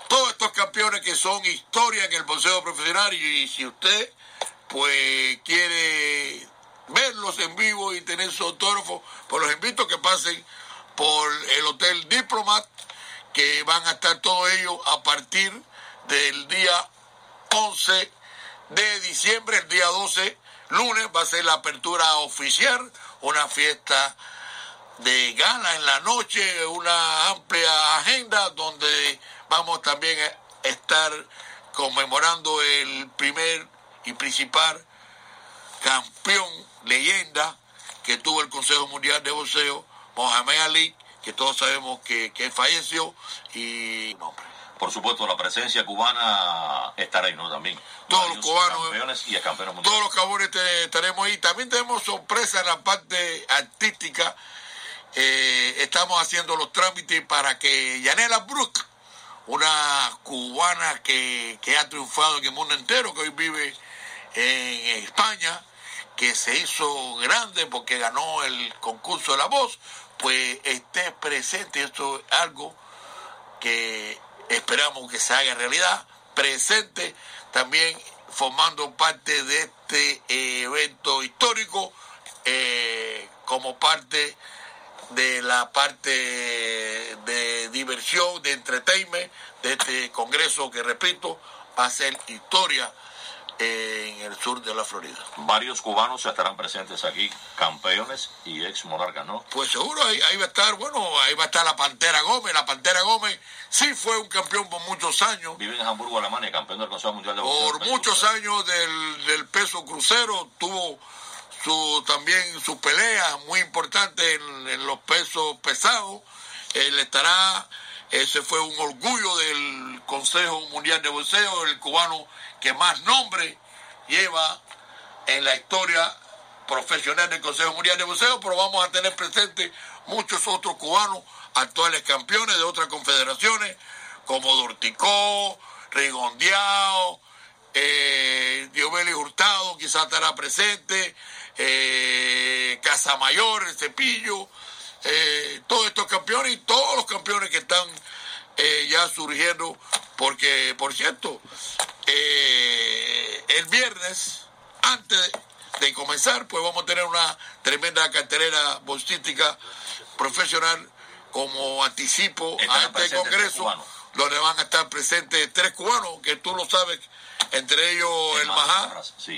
todos estos campeones que son historia en el boxeo profesional, y si usted pues quiere verlos en vivo y tener su autógrafo, pues los invito a que pasen por el Hotel Diplomat, que van a estar todos ellos a partir del día 11 de diciembre. El día 12, lunes, va a ser la apertura oficial, una fiesta de gala en la noche, una amplia agenda donde vamos también a estar conmemorando el primer y principal campeón, leyenda, que tuvo el Consejo Mundial de Boxeo, Mohamed Ali, que todos sabemos que falleció. Y por supuesto, la presencia cubana estará ahí, ¿no? También todos los cubanos, campeones y campeones mundiales. Todos los cabones estaremos ahí. También tenemos sorpresa en la parte artística. Estamos haciendo los trámites para que Yanela Brook, una cubana que ha triunfado en el mundo entero, que hoy vive en España, que se hizo grande porque ganó el concurso de La Voz, pues esté presente. Esto es algo que esperamos que se haga realidad, presente también formando parte de este evento histórico, como parte de la parte de diversión, de entertainment de este congreso que, repito, va a ser historia en el sur de la Florida. Varios cubanos estarán presentes aquí, campeones y ex monarcas, ¿no? Pues seguro, ahí va a estar, ahí va a estar la Pantera Gómez. La Pantera Gómez sí fue un campeón por muchos años. Vive en Hamburgo, Alemania, campeón del Consejo Mundial de Boxeo. Por muchos años del peso crucero, tuvo también su pelea muy importante en los pesos pesados. Él estará, ese fue un orgullo del Consejo Mundial de Boxeo, el cubano que más nombre lleva en la historia profesional del Consejo Mundial de Boxeo, pero vamos a tener presentes muchos otros cubanos, actuales campeones de otras confederaciones, como Dorticó, Rigondeado, Diobeli Hurtado, quizás estará presente, Casamayor, el Cepillo, todos estos campeones y todos los campeones que están ya surgiendo, porque, por cierto, el viernes, antes de comenzar, pues vamos a tener una tremenda cartelera boxística profesional como anticipo a este congreso, donde van a estar presentes 3 cubanos, que tú lo sabes, entre ellos el Majá. Sí,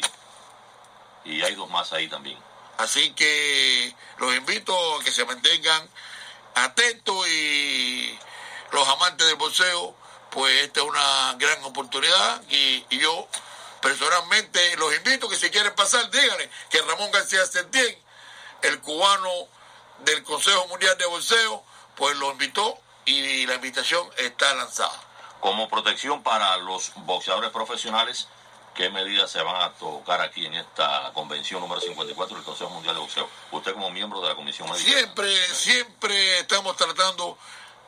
y hay 2 más ahí también. Así que los invito a que se mantengan atentos, y los amantes del boxeo, pues esta es una gran oportunidad, y yo personalmente los invito que si quieren pasar, díganle que Ramón García Sentién, el cubano del Consejo Mundial de Boxeo, pues lo invitó, y la invitación está lanzada. Como protección para los boxeadores profesionales, ¿qué medidas se van a tocar aquí en esta convención número 54 del Consejo Mundial de Boxeo? Usted como miembro de la Comisión Médica. Siempre estamos tratando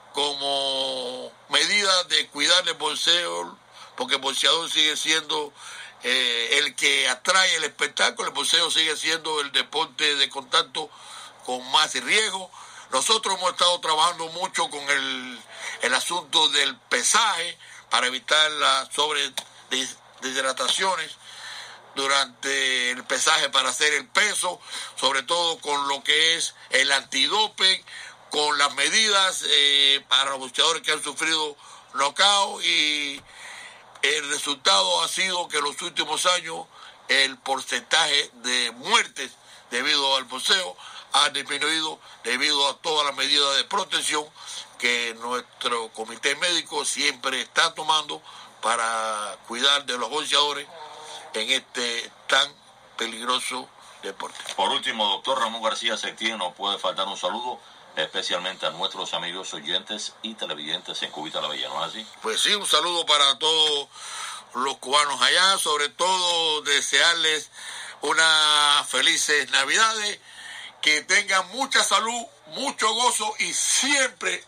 como medida de cuidar el boxeo, porque el boxeador sigue siendo el que atrae el espectáculo. El boxeo sigue siendo el deporte de contacto con más riesgo. Nosotros hemos estado trabajando mucho con el asunto del pesaje para evitar las sobredeshidrataciones durante el pesaje, para hacer el peso, sobre todo con lo que es el antidoping, con las medidas para los boxeadores que han sufrido knockout, y el resultado ha sido que en los últimos años el porcentaje de muertes debido al boxeo ha disminuido debido a todas las medidas de protección que nuestro comité médico siempre está tomando para cuidar de los boxeadores en este tan peligroso deporte. Por último, doctor Ramón García Sentién, nos puede faltar un saludo especialmente a nuestros amigos oyentes y televidentes en Cubita la Bella, ¿no es así? Pues sí, un saludo para todos los cubanos allá, sobre todo desearles unas felices Navidades, que tengan mucha salud, mucho gozo, y siempre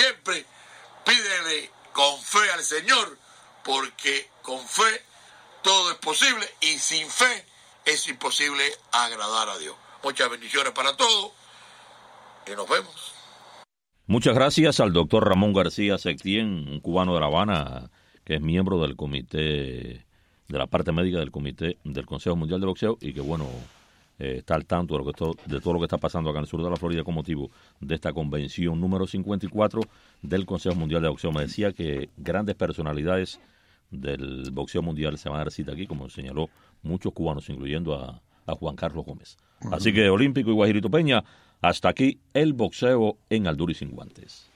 pídele con fe al Señor, porque con fe todo es posible, y sin fe es imposible agradar a Dios. Muchas bendiciones para todos y nos vemos. Muchas gracias al doctor Ramón García Sectien, un cubano de La Habana, que es miembro del comité, de la parte médica del comité del Consejo Mundial de Boxeo y que, bueno, está al tanto de todo lo que está pasando acá en el sur de la Florida con motivo de esta convención número 54 del Consejo Mundial de Boxeo. Me decía que grandes personalidades del boxeo mundial se van a dar cita aquí, como señaló muchos cubanos, incluyendo a Juan Carlos Gómez. Así que Olímpico y Guajirito Peña, hasta aquí el boxeo en Al Duro y Sin Guantes.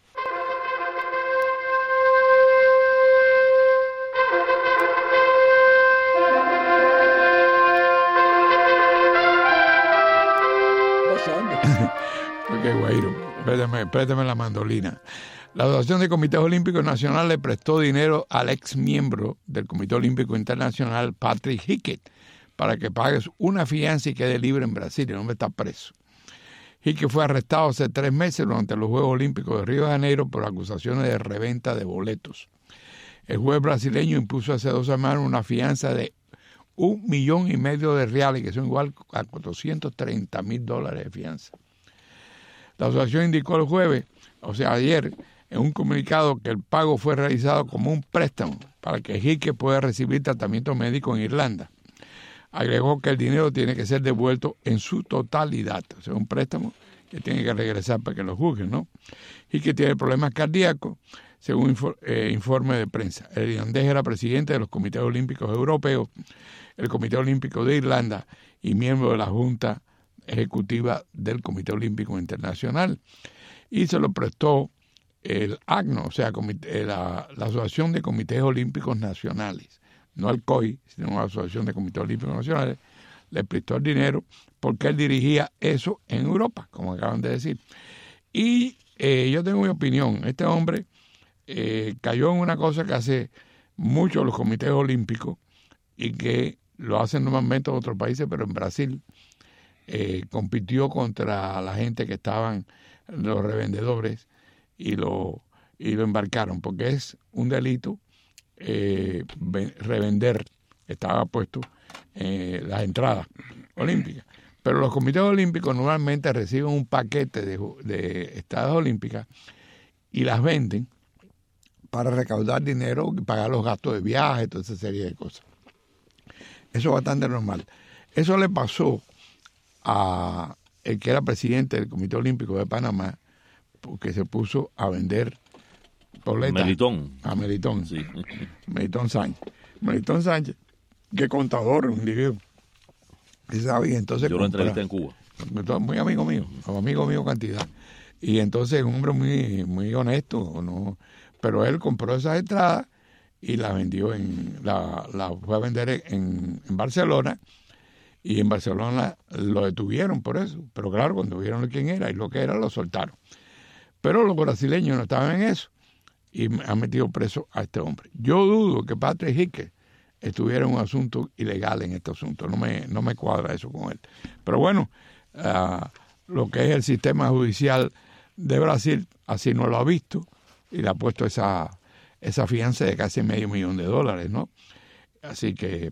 Ok, Guajiro, préstame la mandolina. La Asociación de Comités Olímpicos Nacionales le prestó dinero al ex miembro del Comité Olímpico Internacional, Patrick Hickett, para que pague una fianza y quede libre en Brasil. El hombre está preso. Hickett fue arrestado hace 3 meses durante los Juegos Olímpicos de Río de Janeiro por acusaciones de reventa de boletos. El juez brasileño impuso hace 2 semanas una fianza de $1,5 millones de reales, que son igual a $430,000 de fianza. La asociación indicó el jueves, o sea ayer, en un comunicado que el pago fue realizado como un préstamo para que Hickett pueda recibir tratamiento médico en Irlanda. Agregó que el dinero tiene que ser devuelto en su totalidad, o sea, un préstamo que tiene que regresar para que lo juzguen, ¿no? Hickett tiene problemas cardíacos, según informe de prensa. El irlandés era presidente de los comités olímpicos europeos, el Comité Olímpico de Irlanda y miembro de la Junta Ejecutiva del Comité Olímpico Internacional, y se lo prestó el ACNO, o sea, la Asociación de Comités Olímpicos Nacionales, no el COI, sino la Asociación de Comités Olímpicos Nacionales, le prestó el dinero porque él dirigía eso en Europa, como acaban de decir. Y yo tengo mi opinión, este hombre cayó en una cosa que hace mucho los comités olímpicos y que lo hacen normalmente en otros países, pero en Brasil compitió contra la gente que estaban, los revendedores, y lo embarcaron, porque es un delito revender, estaba puesto las entradas olímpicas. Pero los comités olímpicos normalmente reciben un paquete de estadas olímpicas y las venden para recaudar dinero y pagar los gastos de viaje, toda esa serie de cosas. Eso es bastante normal. Eso le pasó a el que era presidente del Comité Olímpico de Panamá, porque se puso a vender boletas. Melitón. Sí. Melitón Sánchez, que contador, un individuo. Entonces, yo lo entrevisté en Cuba. Muy amigo mío cantidad. Y entonces un hombre muy, muy honesto, ¿no? Pero él compró esas entradas y las vendió la fue a vender en Barcelona, y en Barcelona lo detuvieron por eso. Pero claro, cuando vieron quién era y lo que era, lo soltaron. Pero los brasileños no estaban en eso y han metido preso a este hombre. Yo dudo que Patrick Hickett estuviera en un asunto ilegal en este asunto. No me cuadra eso con él. Pero bueno, lo que es el sistema judicial de Brasil así no lo ha visto y le ha puesto esa fianza de casi $500 millones, ¿no? Así que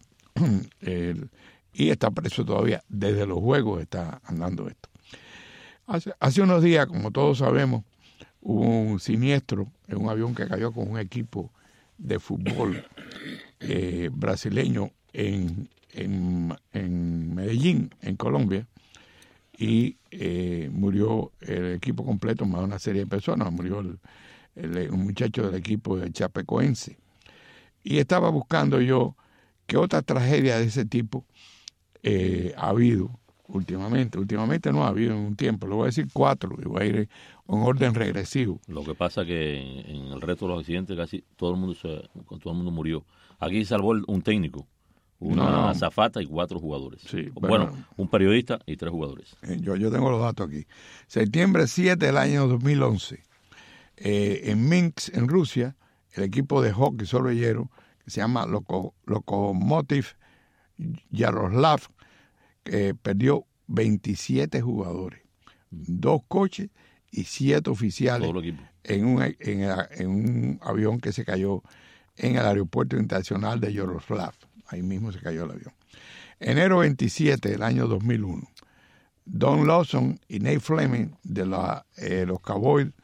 y está preso todavía. Desde los Juegos está andando esto. Hace unos días, como todos sabemos, hubo un siniestro en un avión que cayó con un equipo de fútbol brasileño en Medellín, en Colombia, y murió el equipo completo, más una serie de personas. Murió un muchacho del equipo de Chapecoense. Y estaba buscando yo qué otra tragedia de ese tipo ha habido últimamente. Últimamente no ha habido en un tiempo. Le voy a decir 4 y voy a ir en orden regresivo. Lo que pasa es que en el resto de los accidentes casi todo el mundo murió. Aquí salvó un técnico, una azafata y 4 jugadores. Sí, bueno, un periodista y 3 jugadores. Yo tengo los datos aquí. Septiembre 7 del año 2011, en Minsk, en Rusia, el equipo de hockey sobre hielo, que se llama Lokomotiv Yaroslav, perdió 27 jugadores, 2 coches y 7 oficiales en un avión que se cayó en el aeropuerto internacional de Yaroslav. Ahí mismo se cayó el avión. Enero 27 del año 2001, Don Lawson y Nate Fleming de los Cowboys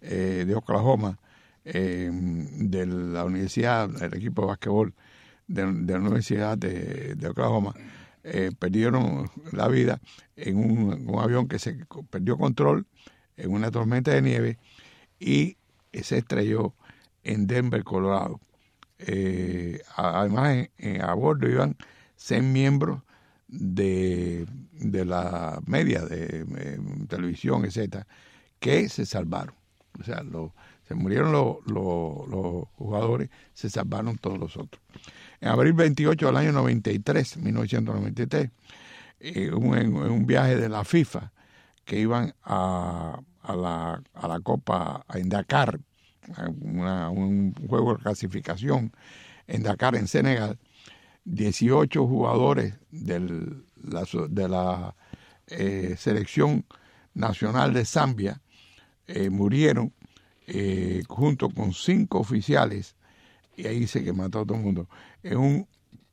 de Oklahoma, de la universidad, el equipo de básquetbol de la Universidad de Oklahoma, perdieron la vida en un avión que se perdió control en una tormenta de nieve y se estrelló en Denver, Colorado. Además, a bordo iban 6 miembros de la media, de televisión, etcétera, que se salvaron. O sea, se murieron los jugadores, se salvaron todos los otros. En abril 28 del año 1993, en un viaje de la FIFA, que iban a la Copa en Dakar, un juego de clasificación en Dakar, en Senegal, 18 jugadores de la selección nacional de Zambia murieron junto con 5 oficiales, y ahí dice que mató a todo el mundo, en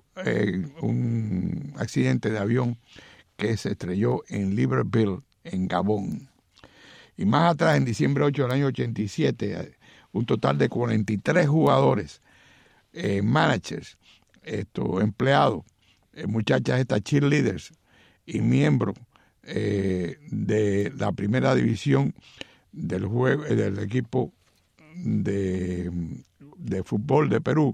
un accidente de avión que se estrelló en Libreville, en Gabón. Y más atrás, en diciembre 8 del año 87, un total de 43 jugadores, managers, empleados, muchachas cheerleaders y miembros de la primera división del equipo de fútbol de Perú,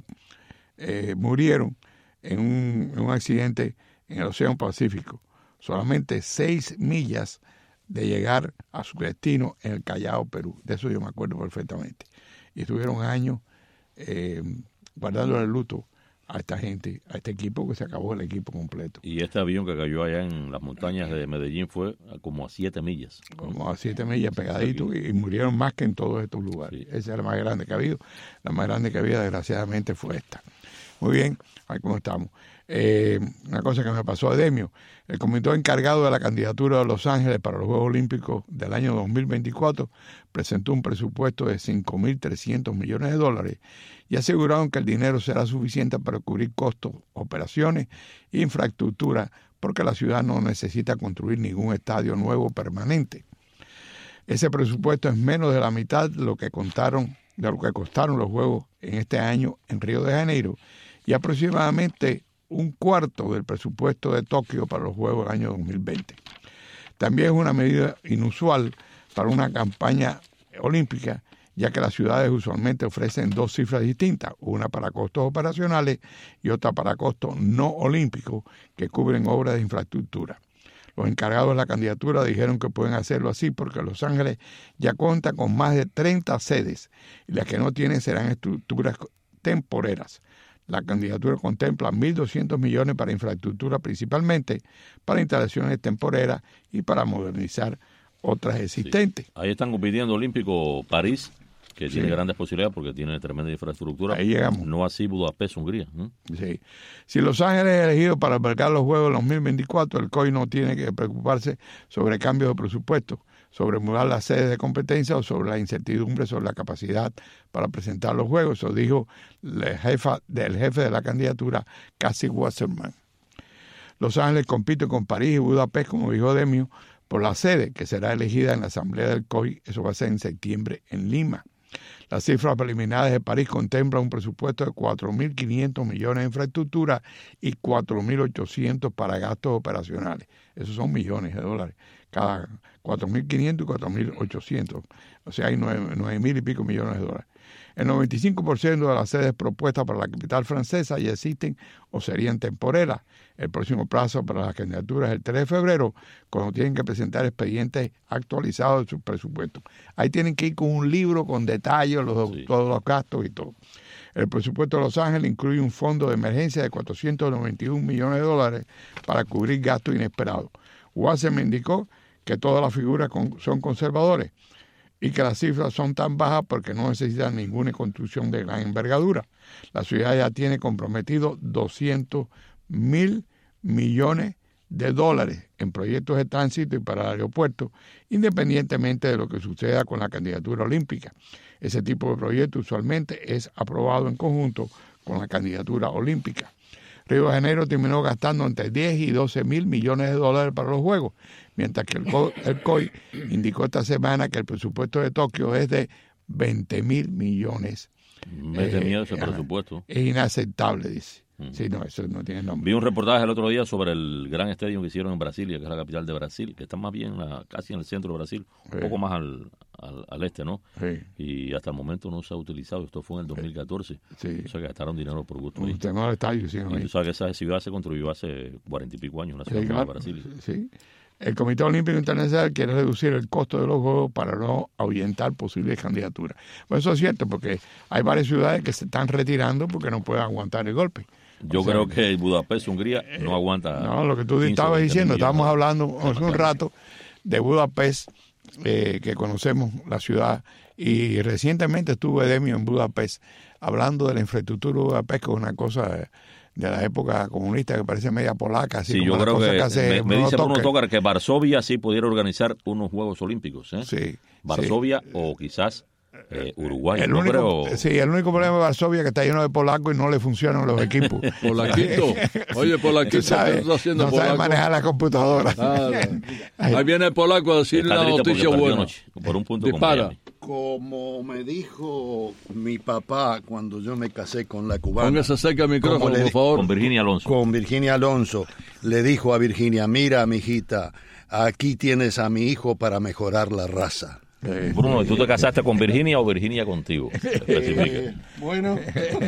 murieron en un accidente en el Océano Pacífico, solamente 6 millas de llegar a su destino en el Callao, Perú. De eso yo me acuerdo perfectamente. Y estuvieron años guardando el luto a esta gente, a este equipo, que se acabó el equipo completo. Y este avión que cayó allá en las montañas de Medellín fue como a 7 millas. Como a 7 millas pegadito, y murieron más que en todos estos lugares. Sí. Esa es la más grande que ha habido. La más grande que había, desgraciadamente, fue esta. Muy bien, ahí como estamos. Una cosa que me pasó a Demio: el comité encargado de la candidatura de Los Ángeles para los Juegos Olímpicos del año 2024 presentó un presupuesto de $5.300 millones y aseguraron que el dinero será suficiente para cubrir costos, operaciones e infraestructura, porque la ciudad no necesita construir ningún estadio nuevo permanente. Ese presupuesto es menos de la mitad de lo que costaron los Juegos en este año en Río de Janeiro, y aproximadamente un cuarto del presupuesto de Tokio para los Juegos del año 2020. También es una medida inusual para una campaña olímpica, ya que las ciudades usualmente ofrecen 2 cifras distintas, una para costos operacionales y otra para costos no olímpicos que cubren obras de infraestructura. Los encargados de la candidatura dijeron que pueden hacerlo así porque Los Ángeles ya cuenta con más de 30 sedes, y las que no tienen serán estructuras temporeras. La candidatura contempla 1.200 millones para infraestructura, principalmente para instalaciones temporeras y para modernizar otras existentes. Sí. Ahí están compitiendo Olímpico París, que tiene grandes posibilidades porque tiene tremenda infraestructura. Ahí llegamos. No así Budapest, Hungría. Sí. Si Los Ángeles es elegido para albergar los Juegos en 2024, el COI no tiene que preocuparse sobre cambios de presupuesto, sobre mudar las sedes de competencia o sobre la incertidumbre sobre la capacidad para presentar los Juegos. Eso dijo el jefe de la candidatura, Cassie Wasserman. Los Ángeles compite con París y Budapest, como dijo Demio, por la sede que será elegida en la asamblea del COI. Eso va a ser en septiembre en Lima. Las cifras preliminares de París contemplan un presupuesto de 4.500 millones de infraestructura y 4.800 para gastos operacionales. Esos son millones de dólares. Cada 4.500 y 4.800. O sea, hay 9.000 y pico millones de dólares. El 95% de las sedes propuestas para la capital francesa ya existen o serían temporeras. El próximo plazo para las candidaturas es el 3 de febrero, cuando tienen que presentar expedientes actualizados de sus presupuestos. Ahí tienen que ir con un libro con detalles, todos los gastos y todo. El presupuesto de Los Ángeles incluye un fondo de emergencia de 491 millones de dólares para cubrir gastos inesperados. Wasserman indicó que todas las figuras son conservadores y que las cifras son tan bajas porque no necesitan ninguna construcción de gran envergadura. La ciudad ya tiene comprometido 200.000 millones de dólares en proyectos de tránsito y para el aeropuerto, independientemente de lo que suceda con la candidatura olímpica. Ese tipo de proyecto usualmente es aprobado en conjunto con la candidatura olímpica. Río de Janeiro terminó gastando entre 10 y 12.000 millones de dólares para los Juegos, mientras que el COI indicó esta semana que el presupuesto de Tokio es de 20,000 millones. Mete miedo ese presupuesto. Es inaceptable, dice. Sí, no, eso no tiene nombre. Vi un reportaje el otro día sobre el gran estadio que hicieron en Brasilia, que es la capital de Brasil, que está más bien casi en el centro de Brasil, un poco más al este, ¿no? Sí. Y hasta el momento no se ha utilizado. Esto fue en el 2014. Sí. O sea, que gastaron dinero por gusto. Tengo el estadio, sí. Y tú sabes que esa ciudad se construyó hace 40 y pico años, una ciudad de Brasil. Sí. El Comité Olímpico Internacional quiere reducir el costo de los Juegos para no ahuyentar posibles candidaturas. Pues eso es cierto, porque hay varias ciudades que se están retirando porque no pueden aguantar el golpe. Yo creo que Budapest, Hungría, no aguanta. No, lo que tú estabas diciendo, estábamos hablando hace un rato de Budapest, que conocemos la ciudad, y recientemente estuvo Edemio en Budapest hablando de la infraestructura de Budapest, que es una cosa de la época comunista que parece media polaca. Así sí, como yo creo que me dice Bruno Tócar que Varsovia sí pudiera organizar unos Juegos Olímpicos. Sí. Varsovia o quizás Uruguay. El único problema de Varsovia es que está lleno de polacos y no le funcionan los equipos. Polaquito. Oye, Polaquito, ¿qué estás haciendo? No sabe manejar la computadora. Ahí viene el polaco a decir la noticia buena. Por un punto dispara. Como me dijo mi papá cuando yo me casé con la cubana. Póngase cerca el micrófono, por favor. Con Virginia Alonso. Con Virginia Alonso. Le dijo a Virginia, mira, mijita, aquí tienes a mi hijo para mejorar la raza. Bruno, ¿tú te casaste con Virginia o Virginia contigo? Bueno.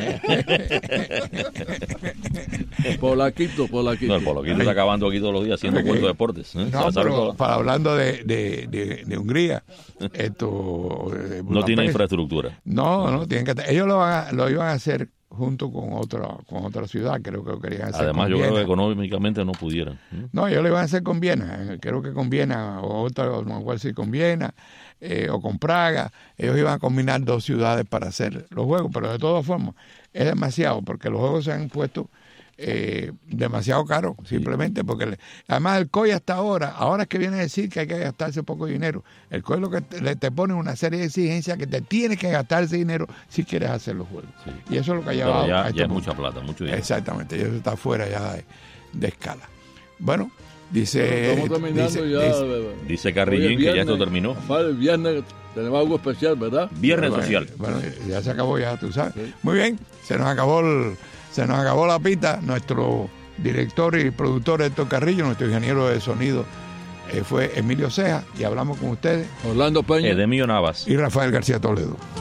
Polaquito. No, el Polaquito está acabando aquí todos los días haciendo cuentos de deportes. No, pero hablando de Hungría, esto... no tiene infraestructura. No, tienen que... Ellos lo iban a hacer junto con otra ciudad, creo que lo querían hacer. Además, yo creo que económicamente no pudieran. No, ellos lo iban a hacer con Viena, creo que con Viena, o otra, no igual si con Viena, o con Praga. Ellos iban a combinar dos ciudades para hacer los juegos, pero de todas formas es demasiado, porque los juegos se han puesto demasiado caros, simplemente porque además el COI hasta ahora es que viene a decir que hay que gastarse poco dinero. El COI lo que te pone una serie de exigencias que te tienes que gastar ese dinero si quieres hacer los juegos. Sí. Y eso es lo que ha llevado ya es mucha plata, mucho dinero. Exactamente, y eso está fuera ya de escala. Bueno, dice Carrillín que ya esto terminó. El viernes tenemos algo especial, ¿verdad? Viernes social. Bueno, ya se acabó, ya tú sabes. Sí. Muy bien, se nos acabó la pita. Nuestro director y productor Héctor Carrillo, nuestro ingeniero de sonido fue Emilio Ceja, y hablamos con ustedes Orlando Peña, Edemio Navas y Rafael García Toledo.